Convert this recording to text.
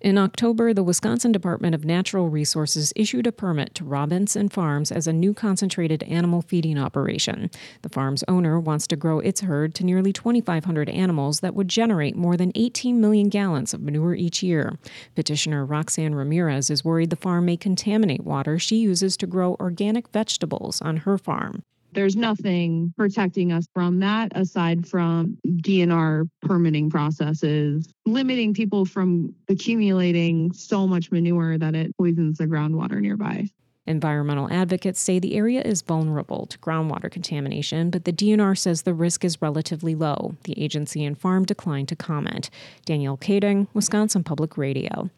In October, the Wisconsin Department of Natural Resources issued a permit to Robinson Farms as a new concentrated animal feeding operation. The farm's owner wants to grow its herd to nearly 2,500 animals that would generate more than 18 million gallons of manure each year. Petitioner Roxanne Ramirez is worried the farm may contaminate water she uses to grow organic vegetables on her farm. There's nothing protecting us from that aside from DNR permitting processes, limiting people from accumulating so much manure that it poisons the groundwater nearby. Environmental advocates say the area is vulnerable to groundwater contamination, but the DNR says the risk is relatively low. The agency and farm declined to comment. Danielle Kading, Wisconsin Public Radio.